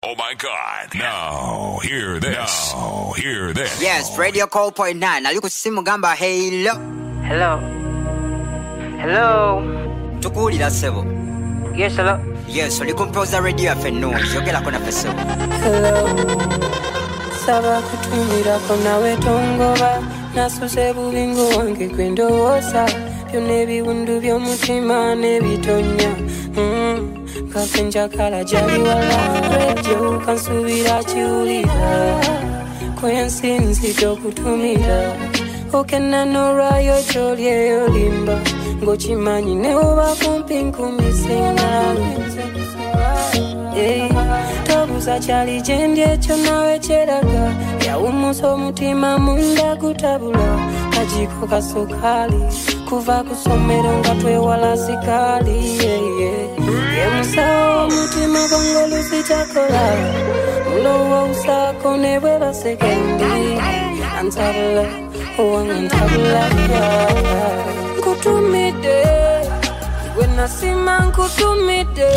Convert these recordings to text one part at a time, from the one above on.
Oh my God. Now, hear this. Now, hear this. Yes, Radio Call Point 9. Now you could see Mugamba. Hello. Hello. Hello. Tukulira sebo. Yes, hello. Yes, so you compose the radio for noise. You get a corner for sebo. Hello. Saba kutumira kona wetongoba. Nasuse bubingo wange kwendo wosa. Pyonebi wundu vyo mutima nebitonya. Kafinja kala jali wala. Radio kansubira chiulira. Kwensinzi tokutumira. Okena nora yo cholie olimba. Ngochimanyi ne oba kumpi nkumisinga. Tobuza chali jendye chonawe cheraga. Ya umuso mutima munda kutabula. Kajiko kasukali. Kuva kusomero ngatwe wala sikali. Yemusao mutima kongolu sichakola. Ulowa usako nebwela sekendi. Antabula, antabula. Kutumide, when I see man kutumide.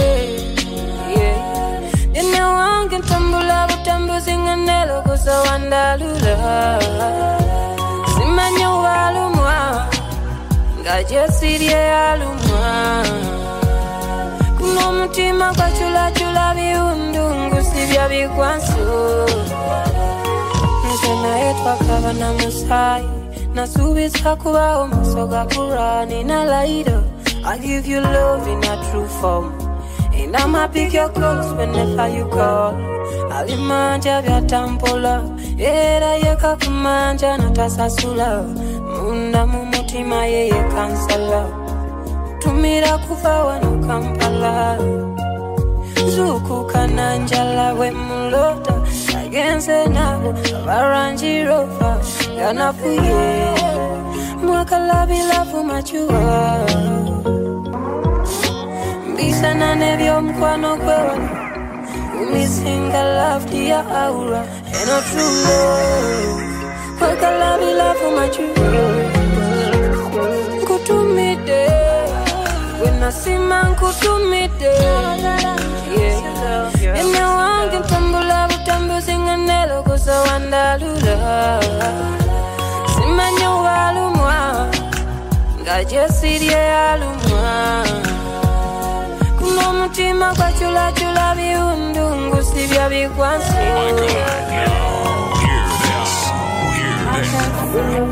Nina wange tambula butambu zinganelo kusa wandalula. Simanyo walumwa, ngaje sirie alumwa. Kuno mutima kwa chula chula biundungu sibya bikwansu. Nzena etwa kava na musai. Nasubisa kuba umusoga kurani na laida. I give you love in a true form. And I'ma pick your clothes whenever you call. Alimanja vya tampola. Era yeka kumanja na tasasula. Munda mumutima yeye kansala. Tumira kufa wano kampala. Zuku kananjala we mulota. Agense nabo avaranji rofa. Gana fuye mwaka labila fumachua. Mbisana nebyo mkwano kwewa. Umisinga love dia aura. Eno true love. Mwaka labila fumachua. Kutumide. Wena sima kutumide. Ene wange tambula butambu zinganelo kusa wandalula. Simanyo walumwa, ngaje sirie alumwa. Kuno mutima kwa chula chula biundungu sibya bikwansi. Oh my God. Now, hear this. Hear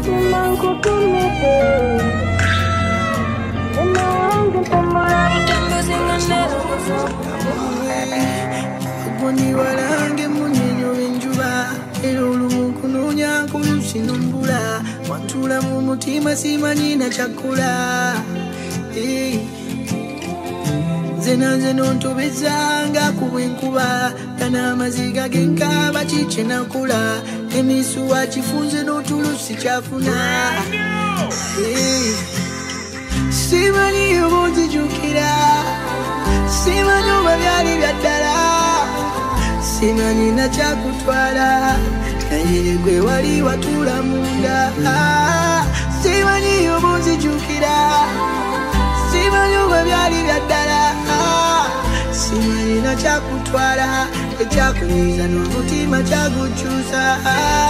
Kuboni walange munyinyo enjuba. Elulu kununya kulushinumbula. Watula mu mutima simanyi na chakula. Zenanze nontobezanga kubwenkuba. Kana amaziga genkaba chiche nakula. Emisuwa chifunze notulusi chafuna. Simanyi obuzi jukira. Simanyi obabyali byaddala. Simanyi na chakutwala. Naye gwe wali watula munda. Simanyi obuzi jukira. Simanyi obabyali byaddala. Simanyi na chakutwala. Echakunyuza n'omutima chaguchusa.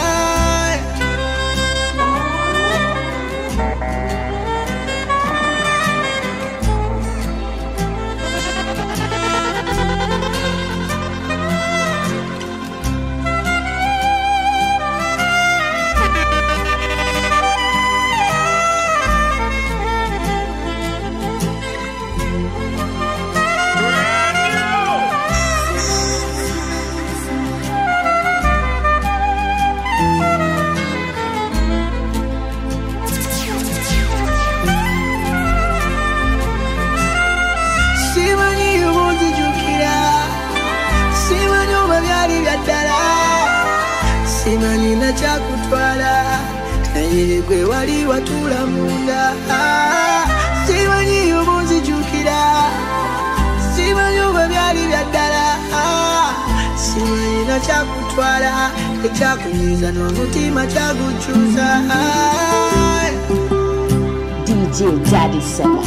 Simanyi na chakutwala. Naye gwe wali watula munda. Simanyi obuzi jukira. Simanyi obabyali byaddala. Simanyi na chakutwala. Echakunyuza n'omutima chaguchusa. DJ Daddy Seba.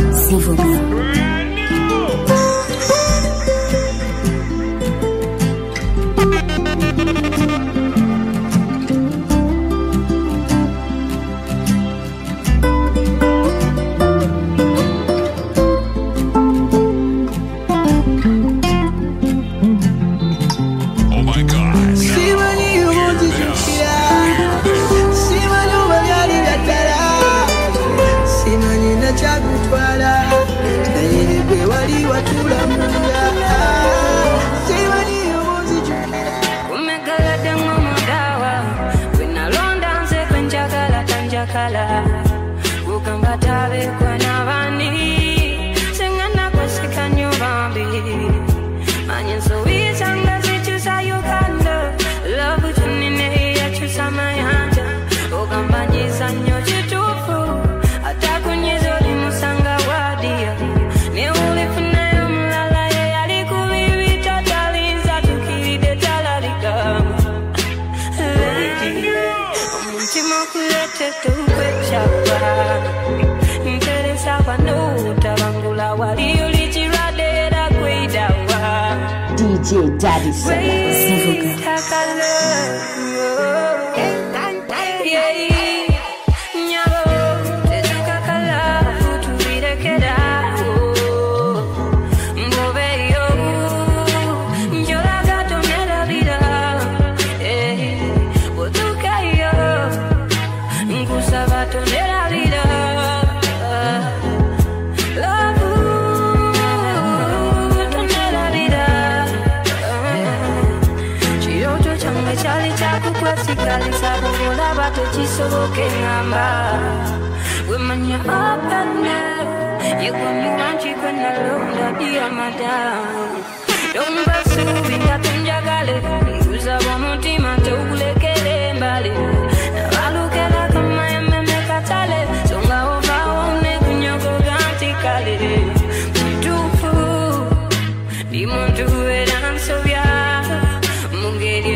Sivuga. chetu kwechawa Interesa panuta Bangula wali ulichiradera kwedawa DJ Daddy Summer. When you're up at night, you want me want you when I love that dear madam. Don't pursue me, I think I got it. Use a woman team and to look at it, Bali. Now I look at that on my make a tally. So I over on it when you go down to Cali. We do food, the moon to it, and so yeah, Mungedi.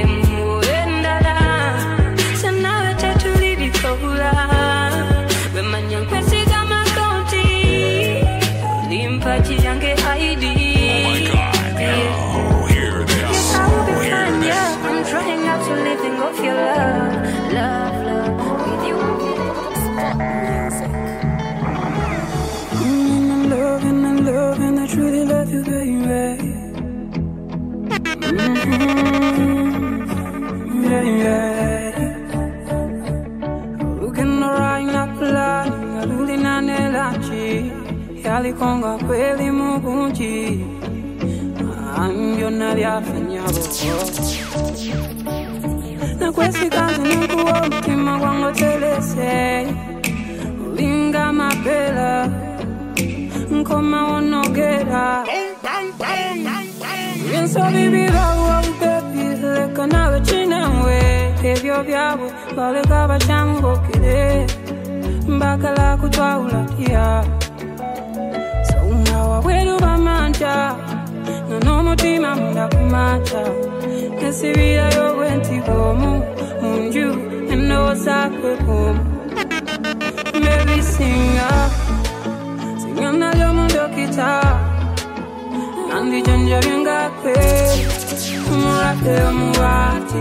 Konga kweli mugunji Angyo na vyafanyabo Na kwesi kazi nikuwa mtima kwango telese Ulinga mapela Nkoma onogera Yenso bibira uwa upepi Leka nawe chine mwe Kevyo vyabo Baleka bachamu bokire Mbakala kutwa ulatia Wheru bamanja no mutima munda kumanja Nesibira yo wenti bomu Munju eno sakwe bomu Baby singer Singa nalyo mundo kita Nandi janja vienga kwe Murate murati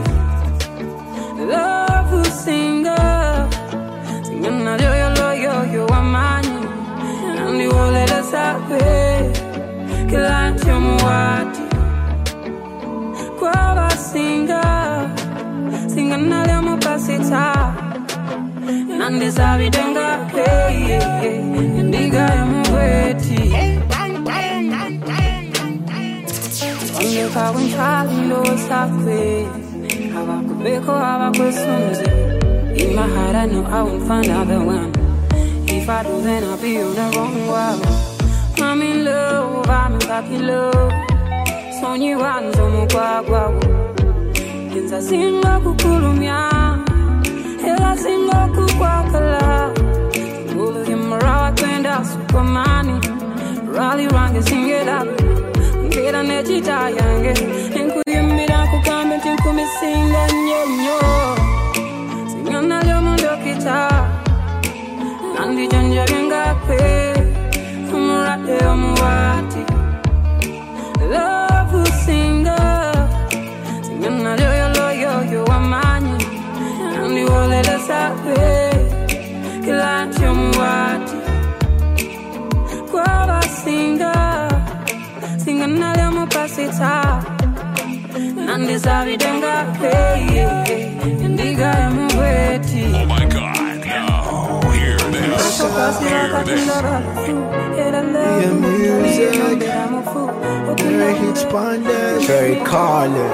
Love singer Singa nalyo yo wamanyi Nandi wole da sape Kilanchi muwati Kwa basinga Singa nale mupasita Nandi sabi denga Ndiga ya muweti Onge kawen chali lo sakwe Hawakubeko hawakusunzi In my heart I know I won't find another one If I do, then I'll be on the wrong one. I'm in love, I'm in happy love. Sonyi wanzo mkwagwa. Yenza singa kukulumya. Hela singa kukwakala. Ngulu himarawa kwenda supermani. Rally range singe dabi. Ngeda nechita yange. Nkuyimira kukambe tinkumi singa nyo. Singa nalyo mundo kita. Nandi janja venga kwe Murate omuwati Love singer Singana yo wamanyi Nandi wole da sape Kilanchi omuwati Kwa basinga Singana yo mupasita Nandi sabi denga kwe Ndiga ya muweti Oh my God. Very calling.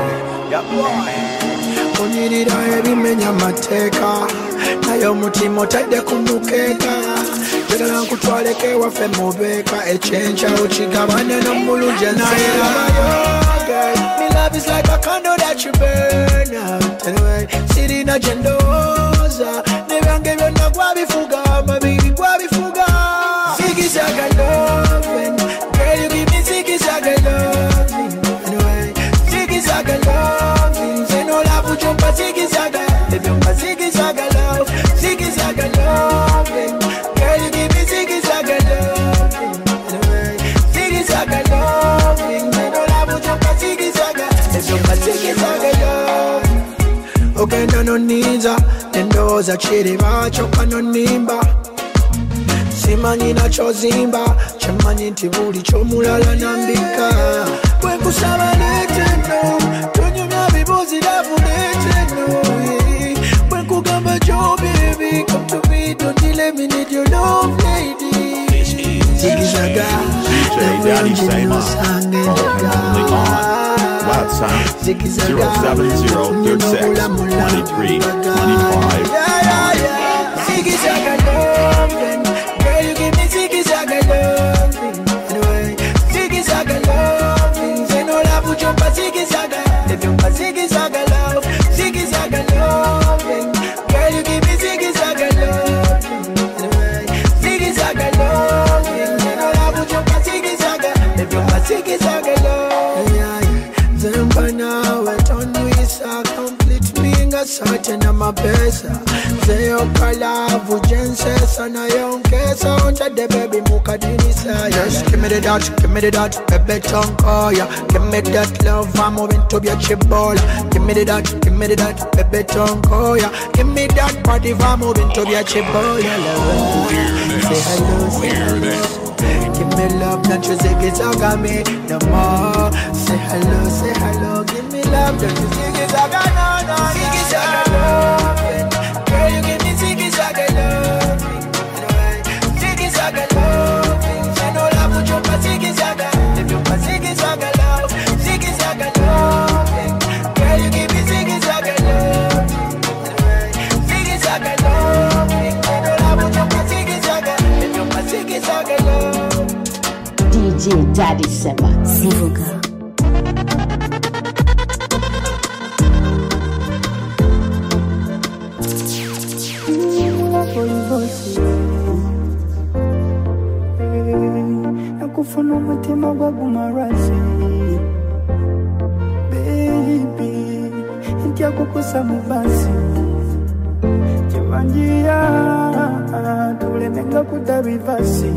Unirira ebimenya mateka nayo mutima otadde kumukeka njagala nkutwaleke waffe mubeka ekyenca okigabane n'omulungi naye me love is like a candle that you burn out anyway sirina gye ndowooza nebyange byonna gwabifuga mabiri gwabifuga zigizaga loving girl you give me zigizaga loving anyway zigizaga loving say no love ujomba zigizaga ebyomba zigizaga love zigizaga sikizagala ogenda noniza endowooza kiriba kyokka nonimba simanyi nakyozimba kyemanyi nti buli kyomulala nambika bwe nkusaba leeteno tonyumya bibuuzi labuleeteno bwe nkugamba jo baby come to me don't let me need your love lady zigizaga Daddy Sema. WhatsApp 070362325. Zigizaga loving, girl you give me zigizaga loving. Anyway, zigizaga loving, say no love would jump a zigizaga, if you a zigizaga love, zigizaga loving, girl you give me zigizaga loving. Anyway, zigizaga loving, say no love would jump a zigizaga, if you a zigizaga love. Zemba nawe tonwisa complete minga sote na mapesa zeyo kalavu jensesa na yonkesa onta de baby mukadinisa. Just give me the dot, baby tonko ya. Give me that love, I'm moving to be a chibola. Give me the dot, baby tonko ya. Give me that body, I'm moving to be a chibola. Say hello, say hello. Give me love, not you ziggy-zaga me no more. Say hello, give me love, don't you ziggy-zaga, no. Ziggy-zaga loving, girl you give me ziggy-zaga loving. Anyway, ziggy-zaga loving, say no love would jump a ziggy-zaga. If you a ziggy-zaga love, ziggy-zaga loving, girl you give me ziggy-zaga loving. Anyway, ziggy-zaga loving, say no love would jump a ziggy-zaga. If you a ziggy-zaga love. DJ Daddy Sema Zivuga. Nakufuna umutima gwagumarazi baby ntya kukusa mubasi kibanjia tulemenga kutabivasi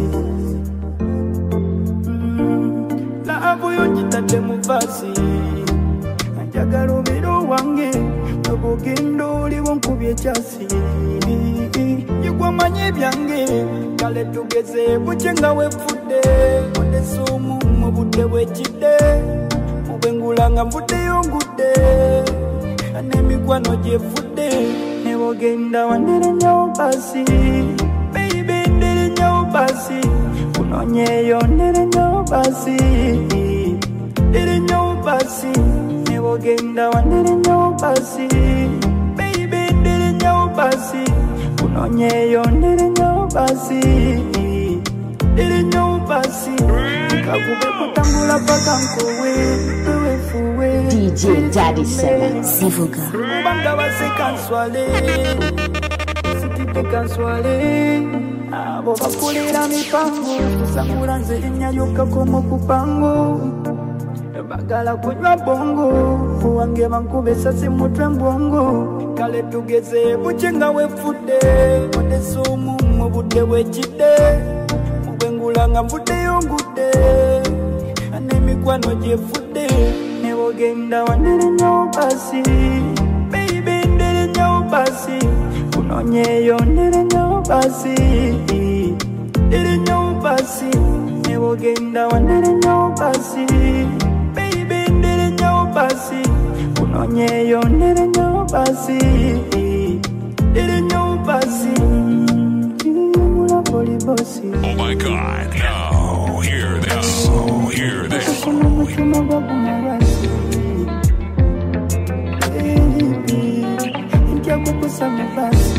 labuyo njitate muvasi njagala obeera wange obugenda oliwo nkubye ekyasi yegwamanyi ebyange kale tugeze bukye nga wefudde odesuumu mu budde bwekidde mubwengula nga nvuddeyo ngudde n'emikwano gyefudde ne bogenda wanderenyawo basi baby nderenyawo basi kunonyeyo nderenyawo basi nderenyawo basi ne bogenda wanderenyawo basi baby nderenyawo basi kunonyeyo nderenyawo basi nderenyawo basi kakube kutambula paka nkowe wewefuwe DJ Daddy Sema Zivuga. kubanga baseka nswale sitipeka nswale abo bakulira mipango kusangula nze erinnya lyokkakomo ku pango bagala kunywa bongo wange bankube esasi mutwe mbwongo kale tugeze bukye nga wefudde odesuumu mu budde bwekidde mubwengula nga nvuddeyo ngudde n'emikwano gyefudde ne bogenda wanderenyawo basi baby nderenyawo basi kunonyeyo nderenyawo basi nderenyawo basi ne bogenda wanderenyawo basi baby nderenyawo basi kunonyeyo nderenyawo basi nderenyawo basi mulapoli bosi. Oh my God! Now hear this. Hear this. Umutima gwagumarazi baby ntya kukusa mubasi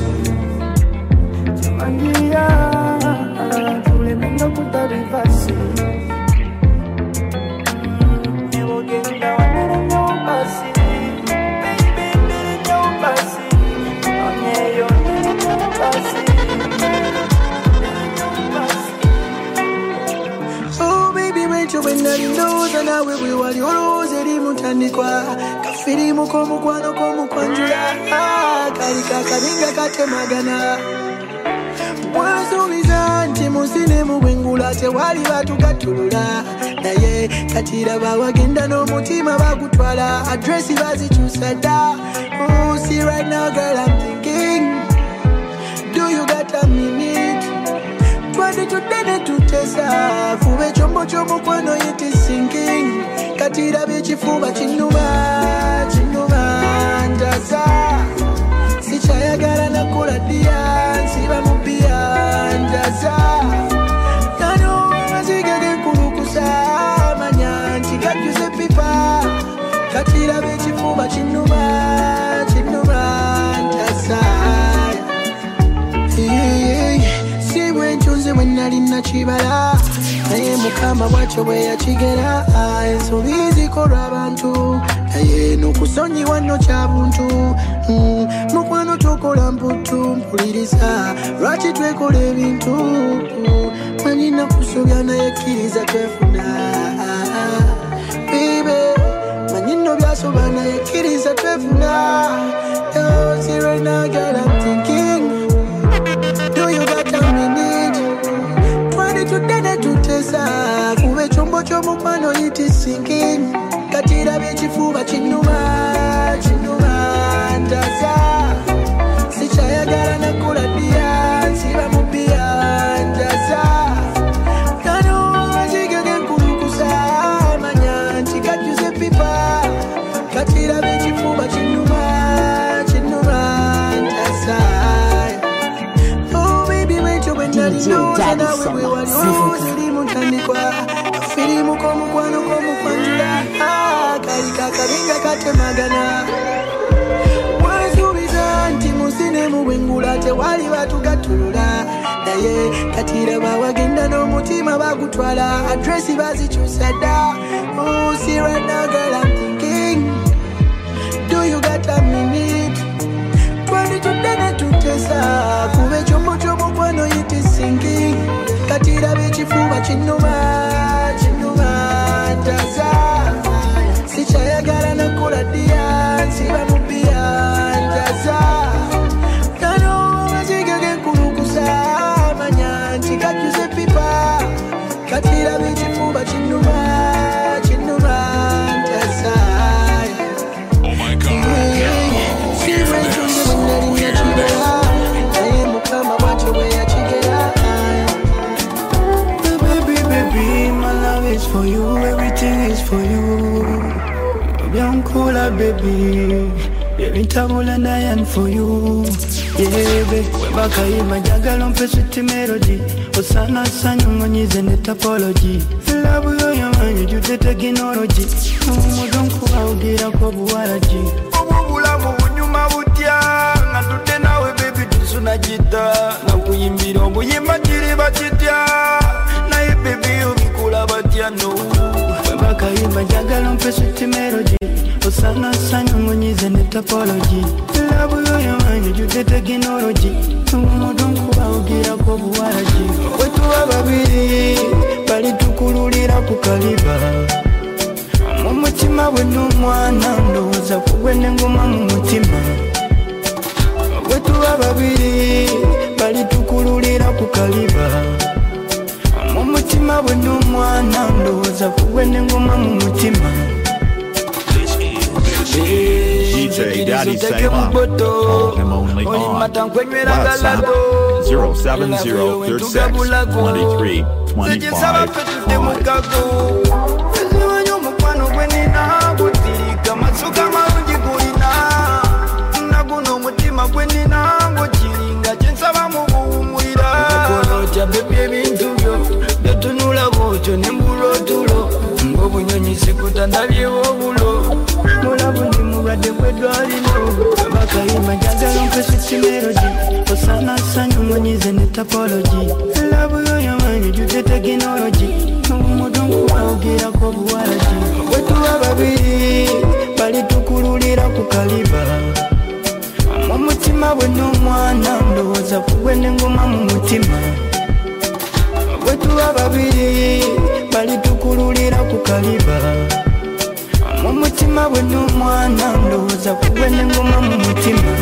kimanjia tulemenga kutabivasi ne bogenda wanderenyawo basi baby nderenyawo basi onyeyo nderenyawo basi nderenyawo basi. Oh baby wencho wendalindoza nawe bwe wali olowooza eri mutandikwa kafirimu k'omukwano k'omukwanjula kali kakalinga katemagana bwasuubiza nti musine mu bwengula tewali batugattulula naye katira bawagenda n'omutima bagutwala adresi bazikyusa dda. Oh, see right now girl I'm thinking, do you got a minute? Twende tudene tutesa fube chombo chomukwano yiti sinking katira bechifuba chinuma ndaza sichayagala nakula dia nsiba mubia ndaza nano mazigage kulukusa manyanchi gajuze pipa katira bechifuba chinuma ndaza. Siwe nchunze wenali nachibala naye mukama bwacho bwe yakigera ensobi kolwa abantu naye n'okusonyiwa nno kya buntu mukwano tokola mputu mpuliriza lwaki twekola ebintu manyina kusobya naye kkiriza twefuna bibe manyino byasoba naye kkiriza twefuna. See right now girl I'm thinking, do you got a minute? Twende tudene tutesa kuwe chombo chomukwano yiti sinking katira bechifuba chinuma ndaza sichayagala nakula dia nsiba mubia ndaza kano mazigage nkulukusa manyanchi gajuze pipa katira bechifuba chinuma ndaza. DJ Daddy Summer, Silimu tandikwa filimu komukwano komukwanjula kalika kalinga katemagana wazubiza nti musine mubwengula tewali batugatulula naye katira bawagenda n'omutima bagutwala adresi bazikyusa dda. Oh, see right now girl I'm thinking, do you got a minute? Twende tudene tutesa kube chombo chomukwano yiti sinking katira bechifuba chinuma ndaza sichayagala nakula dia nsiba mubia ndaza kano mazigage nkulukusa manyanchi gajuze pipa katira bechifuba chinuma ndaza. Oh my God. Baby, my love is for you, everything is for you. Young cooler, baby. Baby, tabula and for you. Yeah, baby. Webaka ima jagalo mpe sweet melody. Osana sanyo mwenyize net apology. Love yo yamanyi jute technology. Mudonku augira kwa buwaraji. Obubula mubunyuma butya. Natute nawe baby tusuna jita. Na kuyimbira obuyimba kiri bakitya. Naye baby ubikula batya no. Webaka ima jagalo mpe sweet melody. Osana sanyo mwenyize net apology. Love yo yamanyi jute technology. Mudonku augira kwa buwaraji. Wetu babiri bali tukululira kukaliba. Mumutima we n'umwana ndoza kugwe n'engoma mu mutima. Wetu babiri bali tukululira kukaliba. Mumutima we n'umwana ndoza kugwe n'engoma mu mutima. DJ Daddy Saver. Call him only on WhatsApp Apology. Love yo yamanyi jute technology. Mudonku augira kwa buwaraji. Wetu babiri bali tukululira kukaliba. Mumutima we n'umwana ndoza kugwe n'engoma mu mutima. Wetu babiri bali tukululira kukaliba. Mumutima we n'umwana ndoza kugwe n'engoma mu mutima.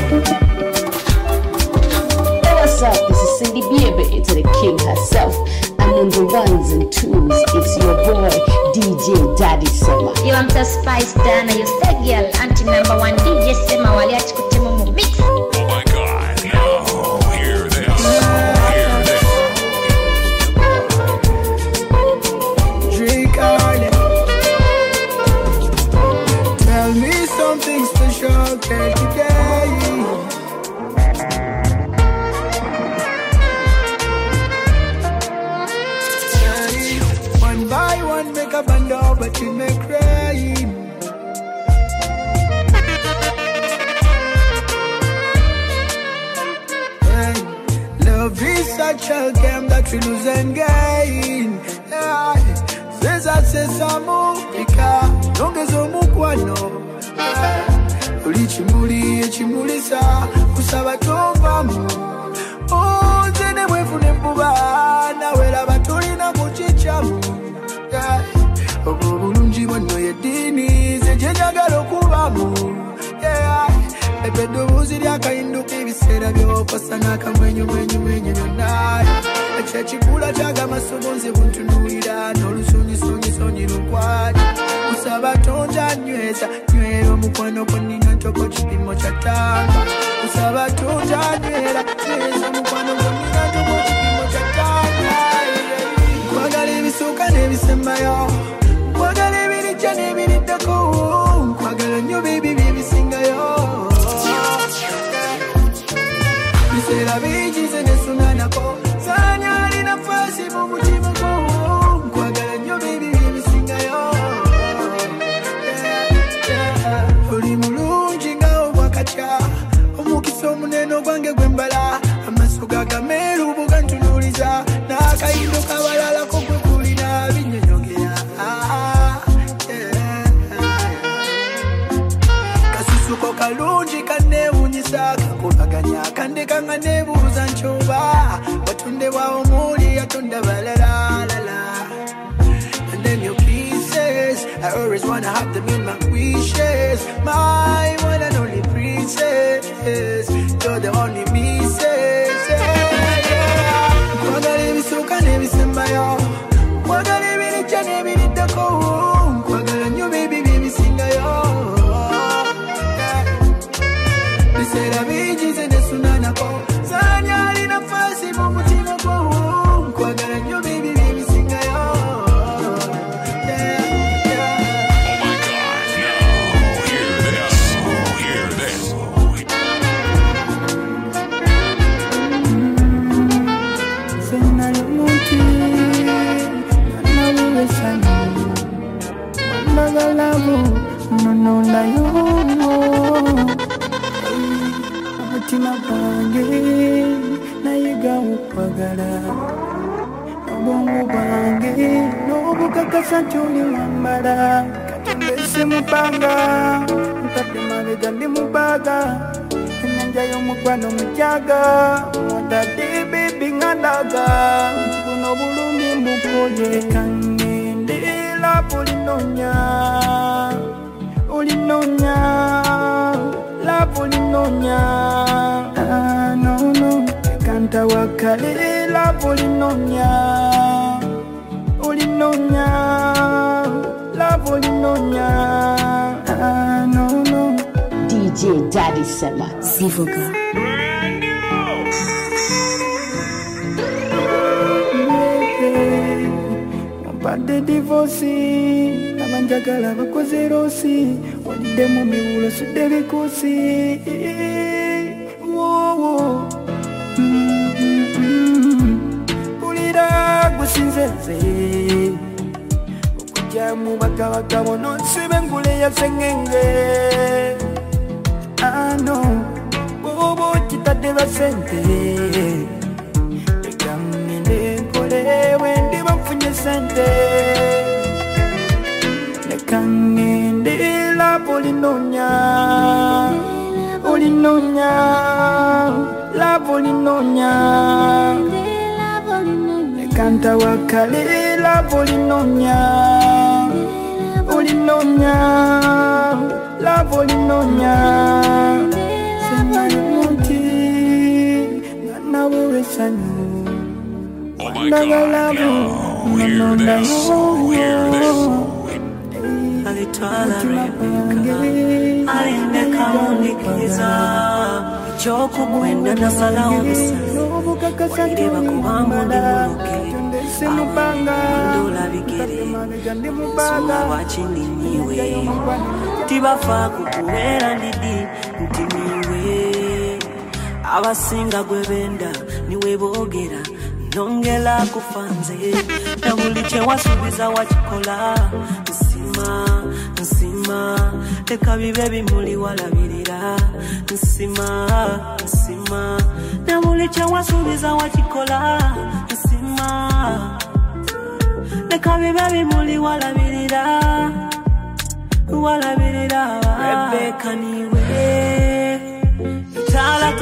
What's up? This is Cindy Bieber, it's the king herself. I'm on the ones and twos. It's your boy, DJ Daddy Sema. You am the Spice Dana, you stay girl, anti number one DJ Sema waliachi kutema mu mix. Oh my God, now hear this. Hear this. Drink early. Tell me something special, girl, today. One by one, make a band up, but you may cry. Love is such a game that we lose and gain. Seza sesa mupika, nongezo mukwano. Ulichimuli, echimulisa, kusaba tovamu. Zene mwefune mbuba, na wela batulina kuchichamu. Obulungi bwano yedini, zejenjagalo kubamu. Pepe dobuzi lyakahinduka ebiseera byokosa n'akamwenyu nonna. Ekyekikula kyaga amasogonzi buntunuulira n'olusunyi lukwali. Kusaba tonja nyweza, nywera omukwano gwonnina ntoko kipimo kya ttamba. Kusaba tonja nywera omukwano gwonnina ntoko kipimo kya ttamba. Nkwagala ebisooka n'ebisembayo, nkwagala ebirijja n'ebiriddako, nkwagala nnyo baby byebisingayo. Biseera bingi ze nesunanako, saanyali nafasi mu mutima gwo, nkwagala nnyo baby byebisingayo. Oli mulungi nga obwakatya, omukisa omunene ogwange gwembala, amaaso gagameeru bugantunuuliza, n'akayindo kabalalako gwe kulina binnyonyogera. Kasusuko kalungi kanneewunyisa, kakubaganya akandeka nga neebuuza nkyuba, watonde wawo muli yatonda balala. And then your kisses, I always wanna have them in my wishes. My one and only princess, you're the only missus. Nkwagala ebisooka n'ebisembayo, nkwagala ebirijja n'ebiriddako, nkwagala nnyo baby byebisingayo. Biseera bingi ze nesunanako, saanyali nafasi mu mutima gwo, nkwagala nnyo baby byebisingayo. Mutima gwange nayiga okwagala, obwongo bwange n'obukakasa nti oli wambala. Katonda simupanga, ntadde mabega ndi mubaaga, ennyanja y'omukwano mujaga, mwatadde bebi ng'andaga, buno bulumi mbukoye. Kangende lapu olinonya, lapu olinonya. No, kanta wakale lapu olinonya, lapu olinonya. No. DJ Daddy Sema. Zivoga. Mpade divorce, abanjagala bakoze rosi, walide mu miwulo sudde bikosi. Pulira gusinzeze, okujja mu bagabagabo nonsibe ngule ya sengenge. No, bobo kitadde basente, ekangende nkole wendi bafunye sente. Nekangende lapu olinonya, lapu olinonya. Nekanta wakale lapu olinonya, lapu olinonya. Senamuti ngana wewe sanyu. Oh my God, no. Hear this. Hear this. Alitwala Rebeka, aliendeka mundikiza Ichoko kwenda na salamu Waireba kuhambo ndi muluke Ndula bigere Suma wachindi niwe Tibafa kukuwera ndidi Ntimiwe Abasinga gwebenda niwe bogera Nongela kufanze Na buliche wasubiza wachikola Nsima Leka bibe bimuli walabirira Nsima Na buliche wasubiza wachikola Nsima Leka bibe bimuli walabirira Rebeka niwe Itala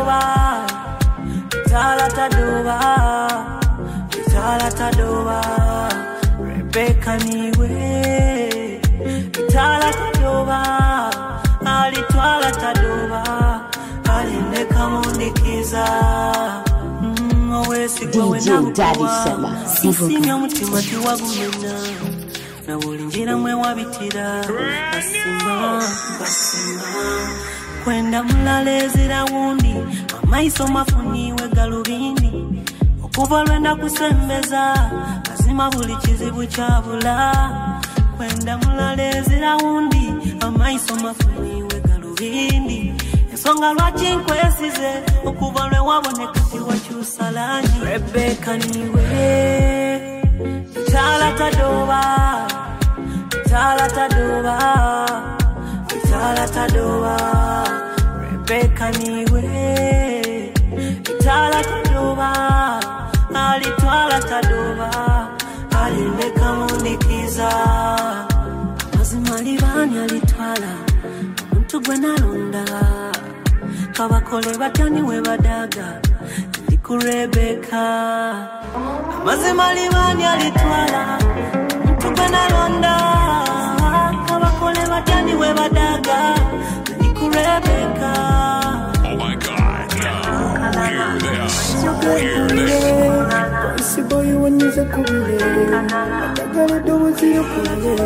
tadoba Rebeka niwe Itala tadoba Alitwala tadoba Alineka mundikiza DJ Daddy Sema Sisimya mutima tiwagumena Na bulinjira mwe wabitira Basima Kwenda mulalezera wundi Amaiso mafuniwe galubindi Okuva lwenda kusembeza Mazima buli kizibu kyabula Kwenda mulalezera wundi Amaiso mafuniwe galubindi Ensonga lwaki nkwesize Okuva lwe waboneka tiwakyusa langi Rebeka niwe Itala tadoba Rebeka niwe Itala tadoba Alitwala tadoba Alineka mundikiza Amazima libani alitwala Omuntu gwe nalonda Kabakole batani we badaga Ndiku Rebeka Amazima libani alitwala Omuntu gwe nalonda Kabakole batani we badaga Ndiku Rebeka. Oh my God, now hear this. Hear this. Isi boy wanyuze kubile Atagala domo ziyo kubile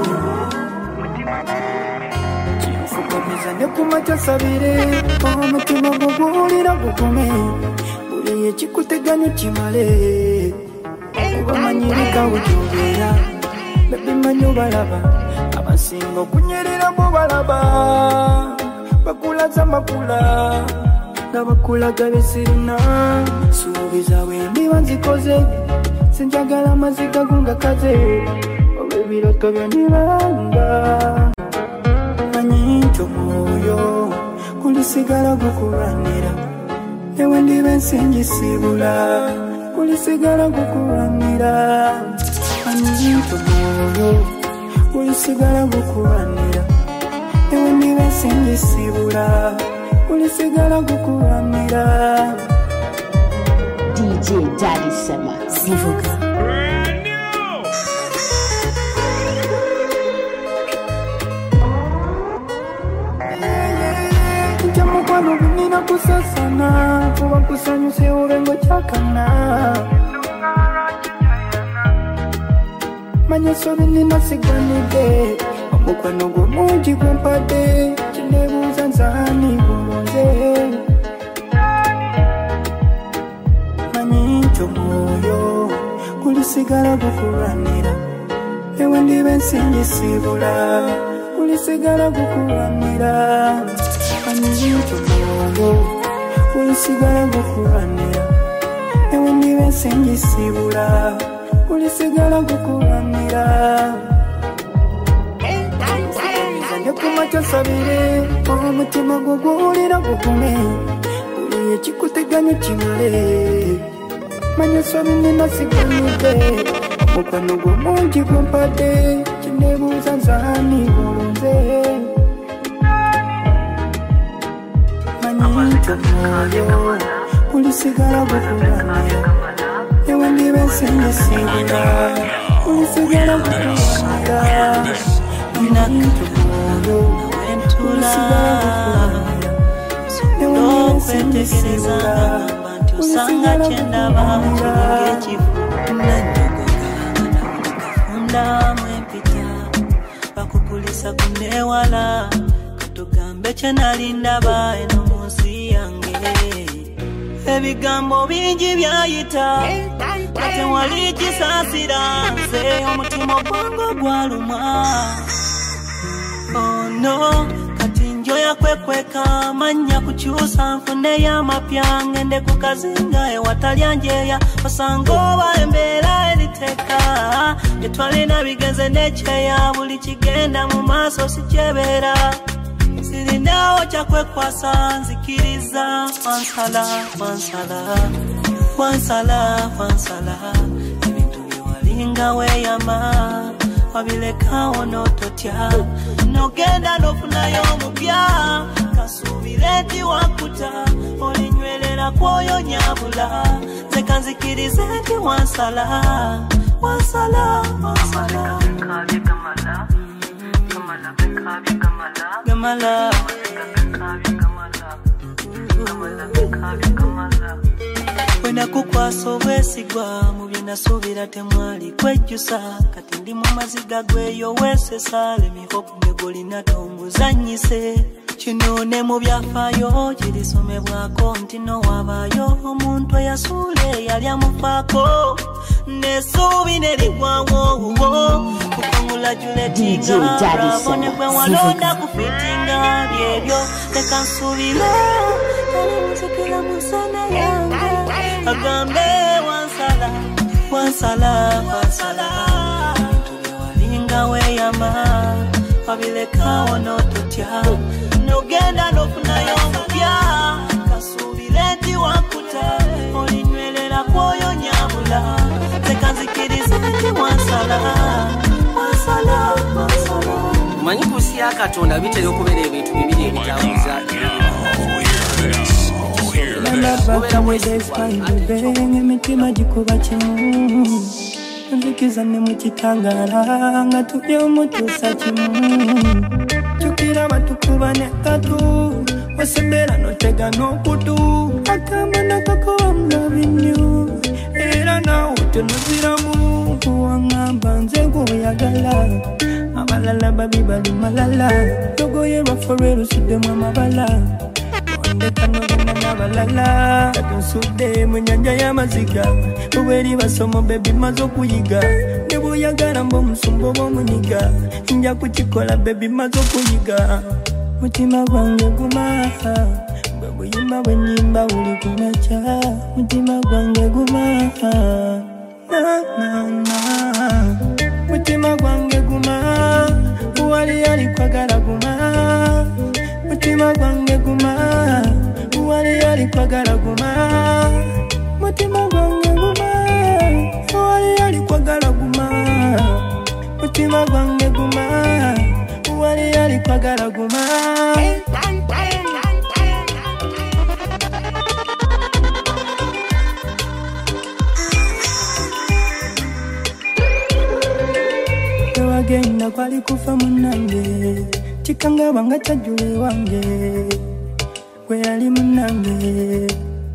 Chifuka mizane kumacha sabire Omutima gugulira gukume Buliye chikuteganyo chimale Kuba manyirika ujubira Baby manyo balaba Abasingo kunyerera mu balaba Bakulaza makula Nabakulaga besirina Subiza wendi banzikoze Sinjagala mazika gunga kaze Obe biroto byaniranga Manyincho moyo Kulisigala gukuranira Ewe ndibe nsingisibula Kulisigala gukuranira Manyincho moyo Kulisigala gukuranira Ewe ndibe nsingisibula Kulisigala gukuranira DJ Daddy Sema Sivuga Jamukwano binina kusasana Kuba kusanyuse urengo chakana Manyeso binina siganide Omukwano gwomungi gwempade Chinebuza nzani bulunze Manyincho moyo Kulisigala gukuranira Ewe ndibe nsingisibula Kulisigala gukuranira Manyincho moyo Kulisigala gukuranira Ewe ndibe nsingisibula Kulisigala gukuranira Nekumacha sabire Omutima gugulira gukume Buliye chikuteganyo chimale Manyeso binina siganide Omukwano gwomungi gwempade Chinebuza nzani bulunze Manyincho moyo Kulisigala gukuranira Ewe ndibe nsingisibula Kulisigala gukuranira Manyincho moyo Kulisigala gukuranira Ewe ndibe nsingisibula Usanga chenda bantu ngechifu Nanyogoga nogenda mwempita bakukulisa kunewala katugambe kyenalindaba eno munsi yange ebigambo bingi byayita ate wali kisasira nze omutima gwange gwaluma oh no kati njoya kwekweka manya kukyusa nfune y'amapya ngende ku kazinga ewatalya njeya osanga oba embeera eriteka etwalina bigenze nekyeya buli kigenda mu maaso sikyebera sirinawo kyakwekwasa nzikiriza wansala ebintu byewalinga weyama wabilekawo n'ototya nogenda n'ofunayo omupya kasuubire nti wakuta olinywerera kwoyo nyabula nze kanzikirize nti wansala Gamala wena kukwasa obwesigwa mu byenasuubira temwali kwejjusa kati ndi mu maziga gweyo weesesa lemihopu megolina tomuzanyise kino ne mu byafaayo kirisomebwako nti nowabaayo omuntu eyasuule yali amufaako nesuubi nerigwawo kukangula juletinga rabone gwe walonda kufitinga byebyo leka nsuubire kalimuzikira mu nsana yange agambe wansala ebintu byewalinga weyama wabilekawo n'ototya nogenda n'ofunayo omupya kasuubire nti wakuta olinywerera kwoyo nyabula tekanzikirize nti wansala manyi kusi ya Katonda bitera okubeera ebintu bibiri ebitabuza emitima gikuba kimu nzikiza ne mukitangala nga tuli omutuusa kimu tukira batukuba ne tatu wasembera notega n'okutu akamba nakakowa mulabinyu era nawe tenuziramu wangamba nze gwoyagala abalala babi bali malala logoye lwaffe lwerusuddemu amabala ondekanoona n'abalala katonsudde mu nnyanja y'amaziga obweri basomo bebi maze okuyiga ne bw'oyagala mba omusumba oba omunyiga nja kukikola bebi maze okuyiga mutima gwange guma bwe buyimba bwe nnyimba buli kumakya mutima gwange guma mutima gwange guma wali yali kwagala guma mutima gwange guma wali yali kwagala guma mutima gwange guma wali yali kwagala guma mutima gwange guma wali yali kwagala guma wagenda kwali kufa munange kikanga banga kyajjule wange gwe yali munange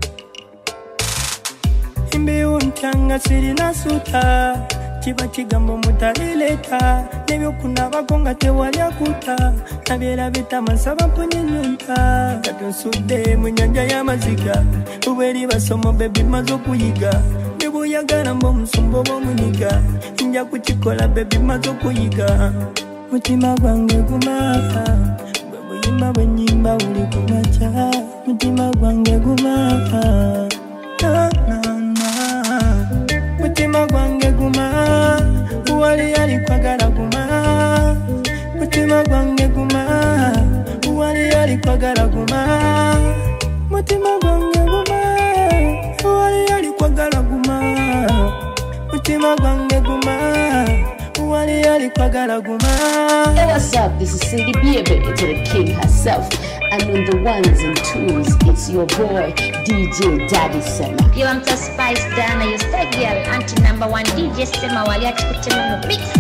imbewo ntyanga sirina suta kiba kigambo mutalileta nebyokunabako nga tewali akuta nabyera bitamasaba mpunyenyonta katonsudde mu nnyanja y'amaziga obweri basomo bebi maze okuyiga nebw'oyagala mba omusumba oba omunyiga nja kukikola bebi maze okuyiga mutima gwange guma bwe buyimba bwe nnyimba buli kumakya mutima gwange guma mutima gwange guma wali yali kwagala guma mutima gwange guma wali yali kwagala guma mutima gwange guma wali yali kwagala guma mutima gwange guma wali yali kwagala guma. Hey, what's up? This is Cindy Baby to the king herself. And on the ones and twos, it's your boy, DJ Daddy Sema. You want to spice down your style girl, auntie number one DJ Sema waliachi kutema mu mix.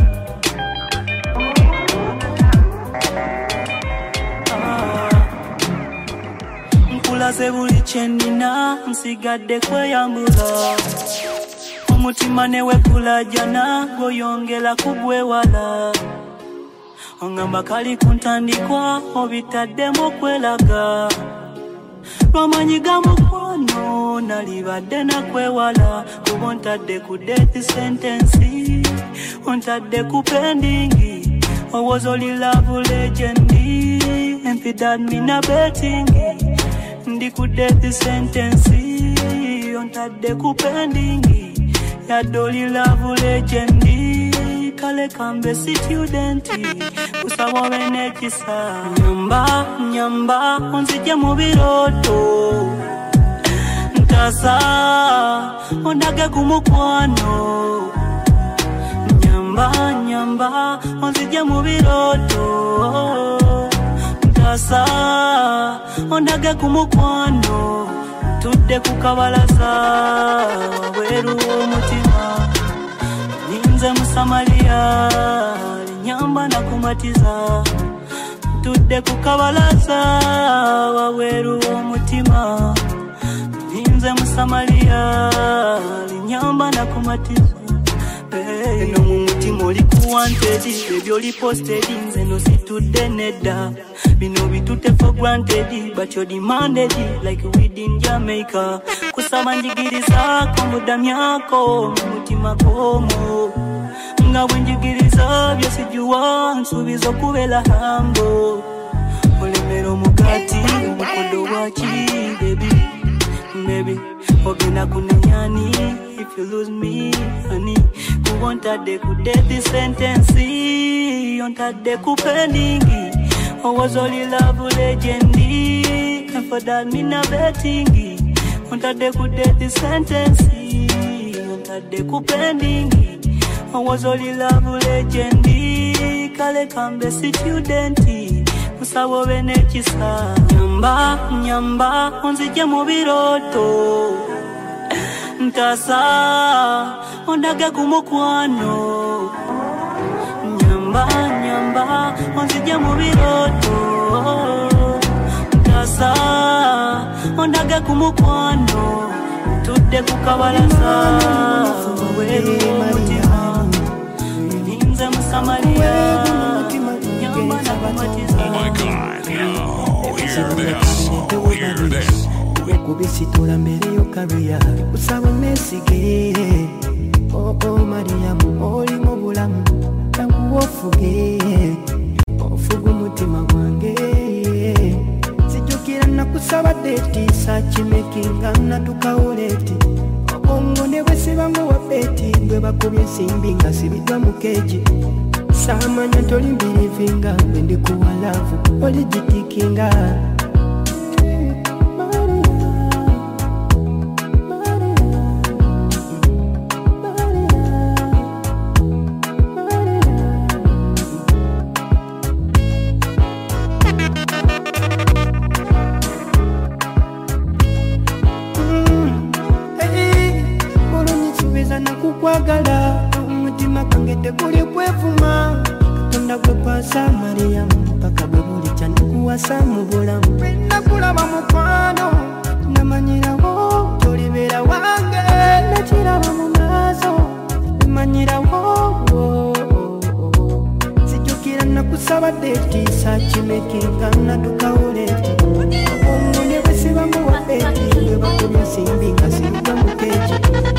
Nkulaze buli kyenina nsigadde kweyambula Umutima newe kulajana goyongela kugwewala Ongamba kali kuntandikwa obitaddemu kwelaga Lwamanyiga mukwano nalibadde nakwewala kuba ontadde ku death sentence ontadde ku pending I was only love legend and that me na betting ndi ku death sentence ontadde ku pending ya doli love legend kale kambe student kusaba benekisa nyamba onzije mu biroto ntasa ondage ku mukwano nyamba onzije mu biroto ntasa ondage ku mukwano tudde ku kabalaza weru omutima ninze Musamaliya nyamba na kumatiza tudde ku kabalaza waweru omutima ninze Musamaliya nyamba na kumatiza no mu mutima oli ku wanted ebyo oli posted nze no situdde nedda bino bitute for granted but you demanded like we in Jamaica kusaba njigiriza komudamyako mu mutima komo nga bwenjigiriza byesijuwa nsubiza okubela hambo olemero mugati omukodo waki baby ogenda kunenyani if you lose me honey kuwontadde ku death sentence ontadde ku pending I was only love legend and for that me na betting ontadde ku death sentence ontadde ku pending I was only love legend kale kambe student kusaba benekisa nyamba onzije mu biroto ntasa ondage ku mukwano nyamba onzije mu biroto ntasa ondage ku mukwano tudde ku kabalaza weru omutima ninze Musamaliya nyamba na kumatiza Oh my God, yo, hear this. kubisitula mbere y'okabeya kusaba nesige oh Mariamu oli mu bulamu tanguwofuge ofuga umutima gwange sijukira nakusaba deti sakimekinga natukawoleti obongo ne bwesibango wa beti bwe bakubye ensimbi nga sibidwa mu keji samanya tolimbirivinga bwe ndi kuwa laavu oli gitikinga kwagala umutima kange tekuli kwefuma katonda gwe pasa Mariamu mpaka bwe buli kyandi kuwasa mu bulamu nakulaba mukwano namanyirawo tolibera wange nakiraba mu maaso manyirawo sijukira nakusaba deti sakimekinga natukawoleti obongo ne bwesibango wa beti bwe bakubya ensimbi nga sibidwa mu keji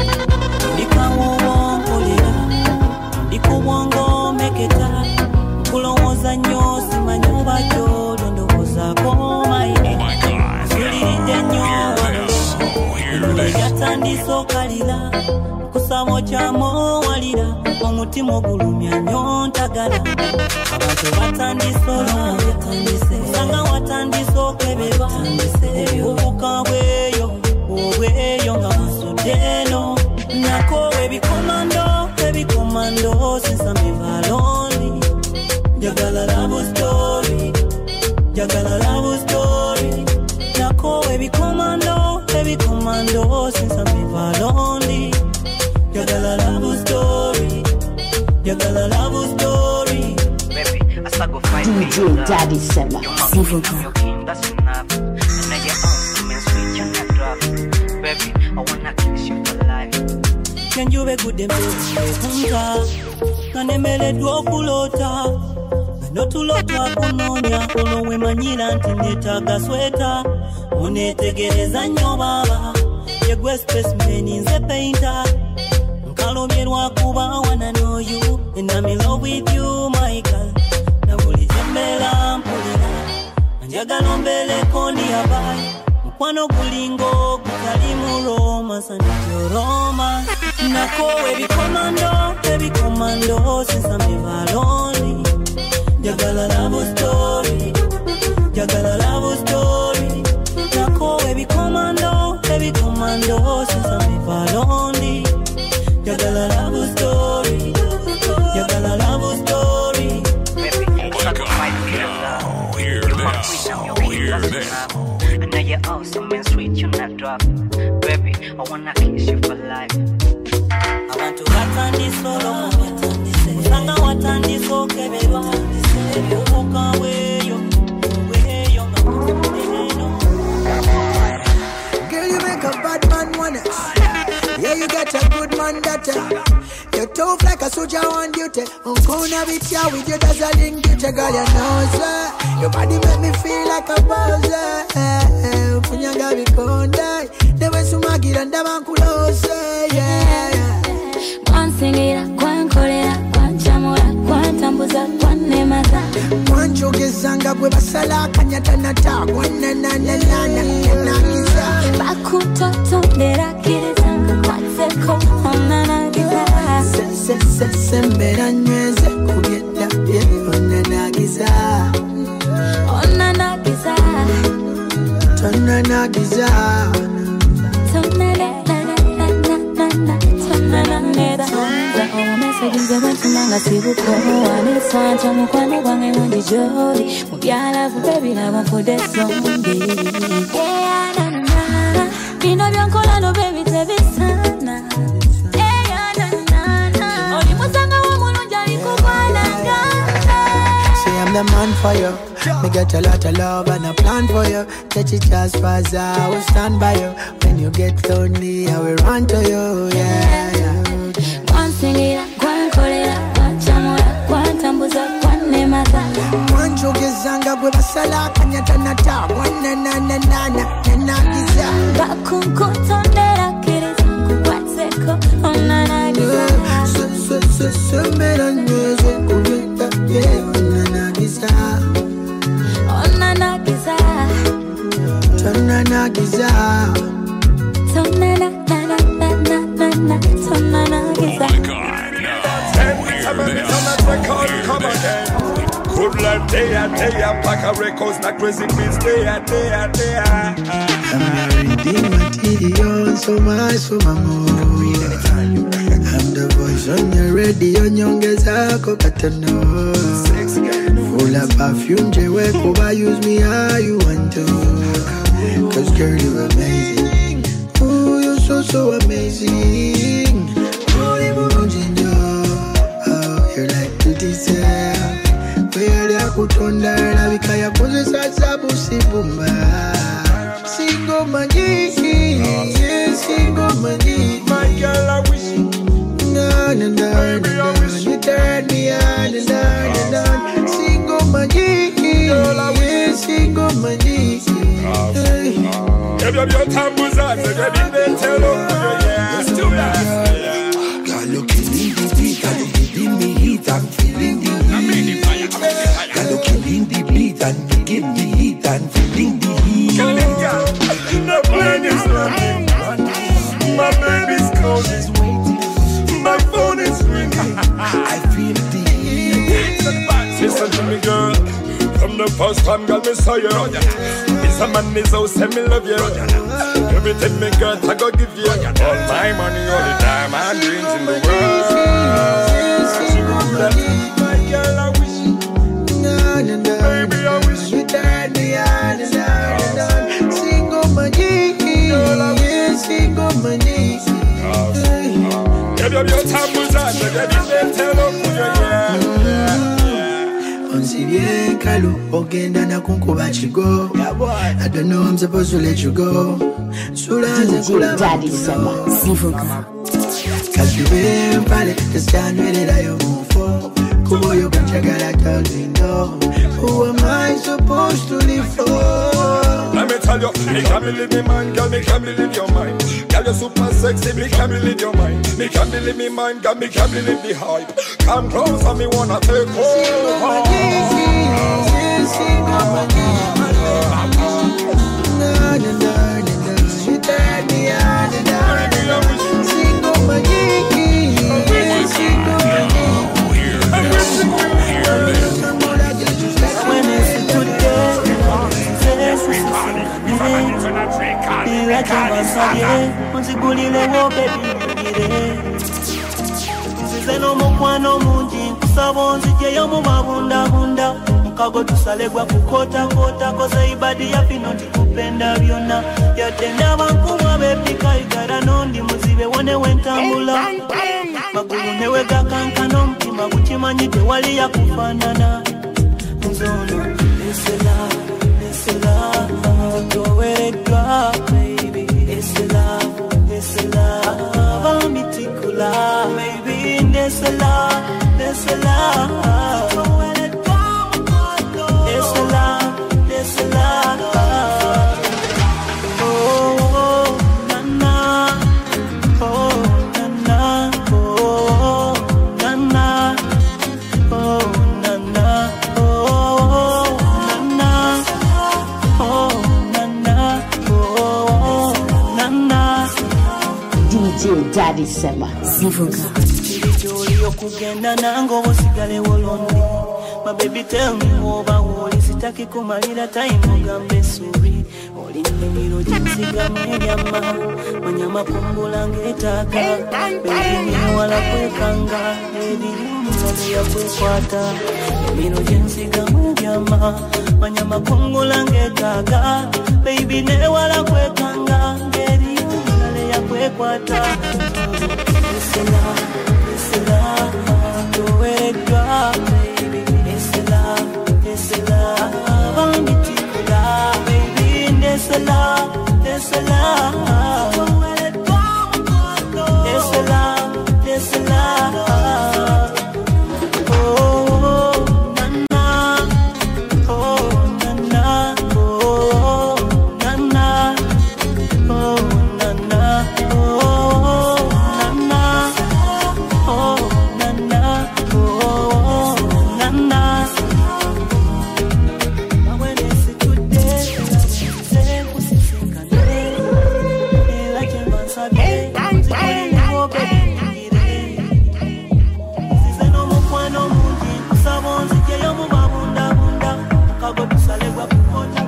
ndikuwongo meketa kulowooza nnyo simanyi bakyo londowoozaako maine suliridde nnyo yatandise okalira kusamo kyamowalira omutima ogulumya nnyo ntagala abantu batandise olwabwe sanga watandise okebeba obuvubuka bweyo obweyo nga basuddeeno nako ebikomando since I'm ever lonely jagala love story nako ebikomando since I'm ever lonely jagala love story baby I go find DJ Daddy Sema baby I wanna kiss you for life Kenjube kunta kanemeleddwa okulota notulota kunonya olwowe manyira nti netaaga sweta onetegereza nnyo baba yegwe specimen nze painter nkalomye lwakuba wanna know you and I'm in love with you my girl na buli jembera mpulira njagala ombeleko ndi abayi mukwano gulingo gutali mu Roma sanityo Roma nako ebikomando since I'm never lonely jagala love story nako ebikomando since I'm never lonely jagala love story Hear this. I know you're awesome and sweet, you're not drop. Baby, I wanna kiss you for life. I want to watan this solo Sanga watan this okay baby you walk away Girl, you make a bad man wanna. Yeah, you get a good man that you're tough like a soldier on duty. I'm gonna beat you with your dazzling beauty, girl, you know, sir. Your body make me feel like a buzzer. Punyaga bikonda, never sumagira ndabankulose, yeah. Kwansingira, kwankolera, kwanchamura, kwantambuza, kwanemaza. Kwanchogezanga gwe basala kanyatanata, kwanananananakiza. Bakutotondera kirizanga, kwatseko, onanagiza. Sembera nyweze kubyetta bye, onanagiza. Onanagiza. Tonanagiza. Omusajja bw'entunanga sibukowa n'esanta mukwano gwange mungi gy'oli mu byalavu bebiraba nfudde zombi bino byonkola no bebi tebisana oli musanga w'omulungi alikugwananga. Say I'm the man for you. Me get a lot of love and a plan for you. Touch it just fast, I will stand by you. When you get lonely, I will run to you, yeah. Kwansingira, kwankolera, kwanchamura, kwantambuza, kwanemaza. Kwanchogezanga gwe basala kanyatanata, kwanananananakiza. Bakukutondera kirizanga, kwatseko, onanagiza. Sembera nyweze kubyetta bye, onanagiza. Onanagiza. Tonanagiza. Good life day and day, pack a records, not crazy beats day and day. I'm reading material, so much more. I'm the voice on your radio, nyongeza kokatano. Full of perfume, jewe kuba use me how you want to. Cause girl, you're amazing. Oh, you're so amazing. You're like to deserve. Where I could turn down, I became a possessor, Sabusibumba. Single money, single money. My girl, I wish you. No, you turn me on and on. Single money, single money. Give your time was on, so get in there, tell them, yeah. Girl, you killing the beat, girl, you giving me heat, I'm feeling the heat. Girl, you killing the beat, and you give the heat, and feeling the heat. The plane is running, my baby's cold is waiting, my phone is ringing. I feel the heat. Listen to me, girl. From the first time, girl, me saw you. It's a man, is how say me love you. Everything me got, I go give you. All my money, all the time, and dreams in the world. My girl, I wish you. Baby, I wish you. Turn me on and on. Single money, single money. Give your time was on, so get in there, tell them, yeah. Onsi bien kalu, ogenda na kunkuba chigo. I don't know I'm supposed to let you go. DJ Daddy Sema. Sivuga. Kalkibe mpale Teskanwelera yo mufo Kubo yo kanchagala totally know. Who am I supposed to live for? Let me tell you, me can't believe me mind, girl, me can't believe your mind. Girl, you're super sexy, me can't believe your mind. Me can't believe me mind, girl, me can't believe the hype. Come close and me wanna take over. You turn me on and on. Sing on my knees, sing on my knees. Hear this. When it's today, bila chama saye, unzigulile wo baby. Size no mukwano mungi, kusaba nzijeyo mu mabunda. Mukago tusalegwa kukota koza ibadi ya fino tikupenda byonna. Yatenda bankumwa bepika igara nondi muzibe wone wentambula. Magulu newe gakankana omutima gukimanyi tewali yakufaanana. Nzono it's love, go where it go, baby. It's love, I'm particular, baby. It's love, go where it go, it's love. Oh, na-na, oh, na-na, oh, na-na, oh, na-na, oh, na-na, oh, na-na, oh, na-na. DJ Daddy Sema Zivuga Chiri okugenda nango osigale wolondi. My baby tell me over woli sitaki kumalira time ogambe suri. Oli nimiro jinsiga menyama manyama pungula ngetaka. Baby ni wala kwekanga baby mwana ya kwekwata. Nimiro jinsiga menyama manyama pungula ngetaka. Baby ne wala kwekanga baby mwana ya kwekwata. It's love, go where it go, baby. It's love, I'm particular, baby. It's love, go where it go. It's love, oh, na-na, oh, na-na, oh, na-na, oh, na-na, oh, na-na. Oh, na-na, oh, na-na. When it's a good day, say, who's it thinking? Hey, like a man said, oh, baby, this is no more no moody. Someone say, yo, bunda. Kago to Salegua, Pukota.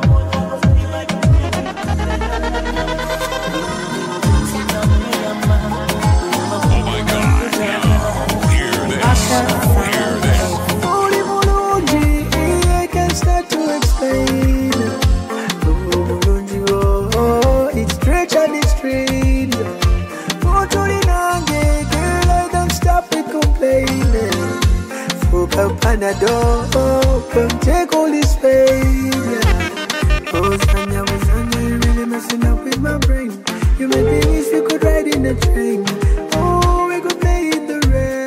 I can't start to explain. It's stretch and it's straight. Girl, I don't stop it complaining. Fuck up Panadol, come take all this pain. Oh, Sanya, you really messing up with my brain. You made me wish we could ride in a train. Oh, we could play in the rain.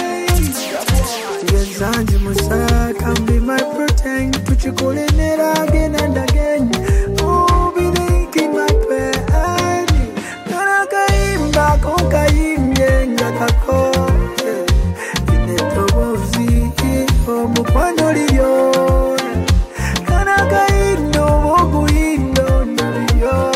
Yes, Angie Musa can be my pretend. Put you calling it again and again. Oh, be thinking my pain. Narakaimba, kokaimye, nyakako. Inetobozi, mukwano liyo. Narakaino, moguino, naliyo.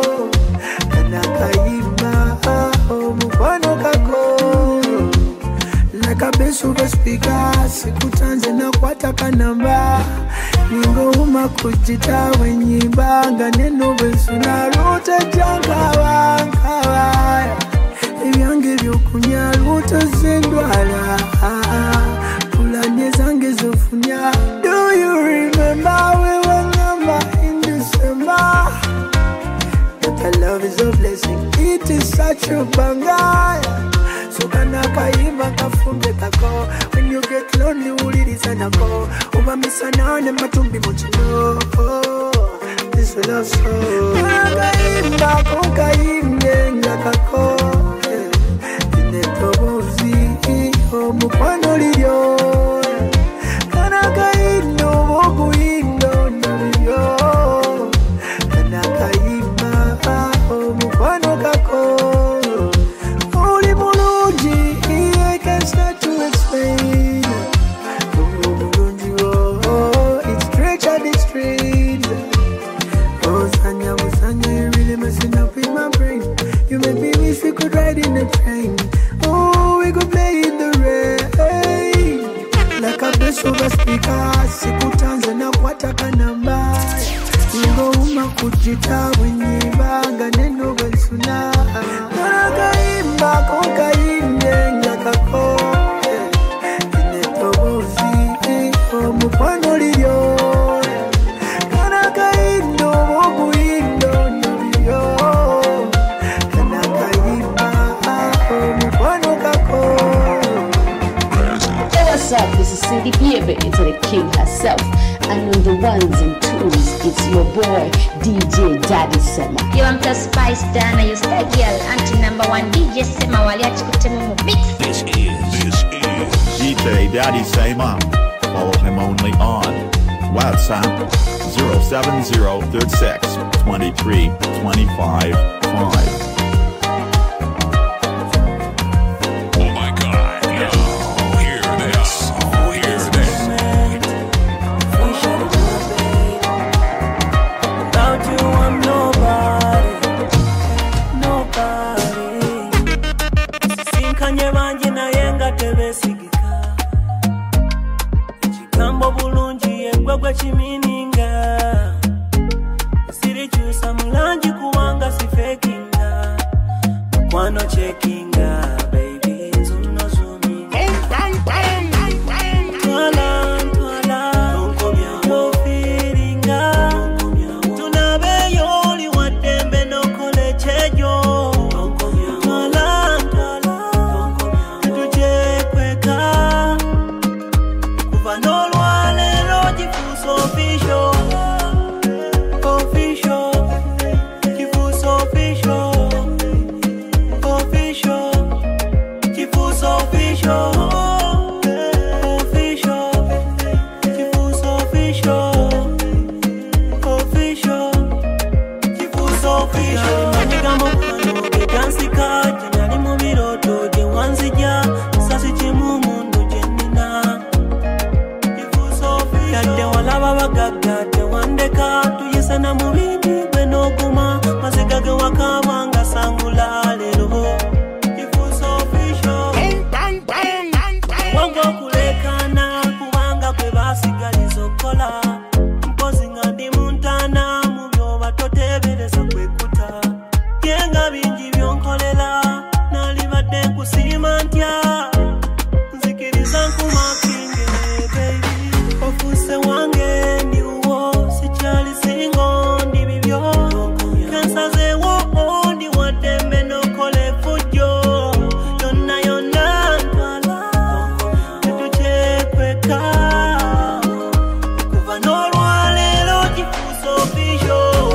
Narakaimba, mukwano kako. Nakabesuka speaker, sikutanze na kwataka namba. Ningo huma kujita wenyibanga neno besu na ruta jangawa. Ibyange byokunya ruta zendwala. Pulanye zange zofunya. Do you remember we were number in December? But love is a blessing, it is such a banger. So kanakaimba kafunde kako. When you get lonely uliriza nako. Uba misana ne matumbi mochino. This will love so. Kanakaimba kokaimye ngakako. messing up with my brain. You make me wish we could ride in the train. Oh, we could play in the rain. Like a bass over speaker. Sikutanza na kwataka namba. Ingo uma kujita winyibanga neno bensuna. Naraga imba koka inde ngakako. Inetobozi mupano liyo. Naraga indo mogu indo nyo. Naraga imba mupano kako. Hey, what's up? This is Cindy Biebe, it's the king herself. And on the ones and twos, it's your boy, DJ Daddy Sema. Yo, I'm the Spice Dana, your star girl, auntie number 1, DJ Sema, waliachi kutemu mix. This is DJ Daddy Sema. Follow him only on WhatsApp 07036 23 25 5. Chimininga siri chusa mulanji kuwanga sifekinga kwano checkinga baby zuno zumi twala nkomya wo feelinga tunabe yoli watembe no kole chejo twala tujekweka kuva nolwale official, Kifuso official, Kifuso official, Kifuso official. Manika mokano ke dansika, jenali mumiroto je wanzija, sasi chimumundu jenina. Yadde walaba bagaga tewandeka tuyisana mubindi gwenoguma mazigage wakabanga sangula lero Kifuso official wango kulekana kubanga kwe basigalizokola mpozi ngandi muntana mubyo batotebereza kwekuta yenga bingi byonkolela nalibadde kusima ntya nzikiriza nkumakinge baby ofuse wange ni uwo sichali singo ndi bibyo kansa zewo ndi watembe no kole fujo yonna yonna ntwala tuchekweka kuva nolwalero Kifuso official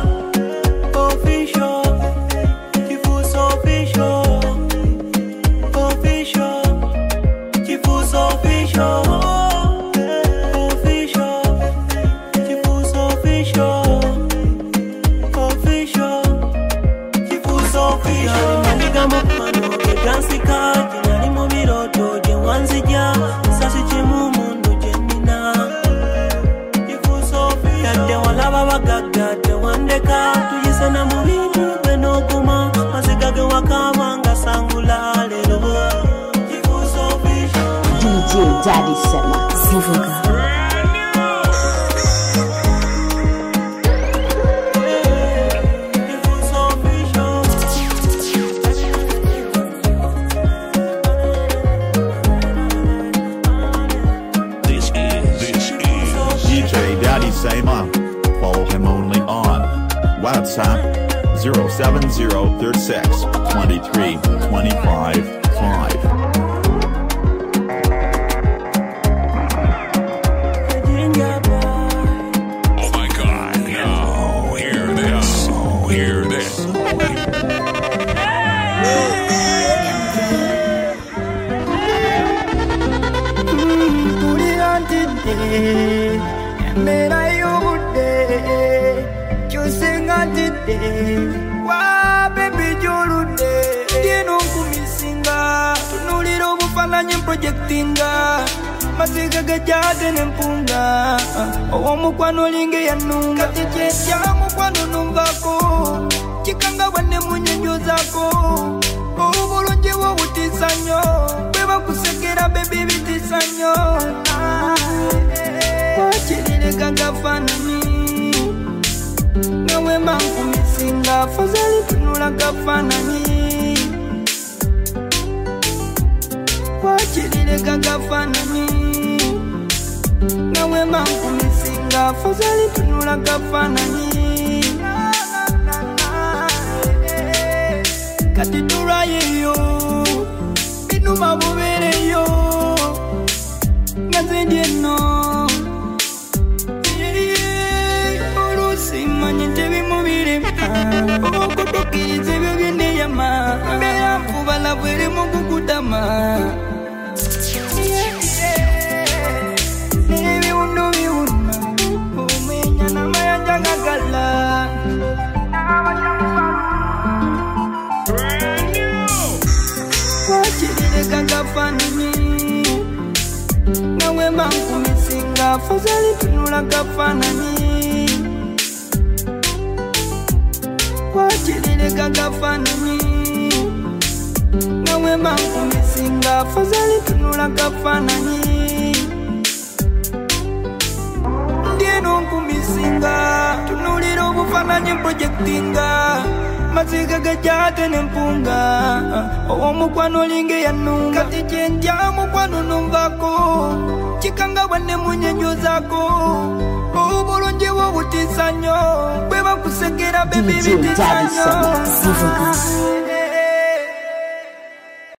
Kifuso official Kifuso official dansika jenali mumiroto je wanzija sasi chimumundu jenina Kifuso yadde walaba bagaga tewandeka tuyisana mubindi gwenoguma mazigage wakabanga sangula lero Kifuso official DJ Daddy Sema. Zivuga. Sema. Follow him only on WhatsApp 07036 23 25 5. Oh my God! Now hear this. Hear this. Mera yude, chusenga tite, wa baby jolude, tieno kumisinga, tunuliro bufananye projectinga, masiga gajade nempunga, owo mukwano linge yanunga, tete ya mukwano nungako, fazali tunula kafanani wachilile kakafanani nawe mankumisinga fazali tunula kafanani kati turayeyo binuma bubereyo ngazendieno Simanye bimubire okutokirize byo byendeyama mbera kubala bwere mu kukutama nebiwundo biwuna umenya namayanja gagala wachirire kakafanani nawe mankumisinga fazali tunula kafanani wachilile kakafanani nawe mankumisinga fazali tunula kafanani ndieno nkumisinga tunulira obufananyi projektinga maziga gajate nempunga owomukwano linge yanunga kati chendya mukwano numvako chikanga wane munyenyo zako obulungi bw'obutisanyo bwe bakusekera bebi bitisanyo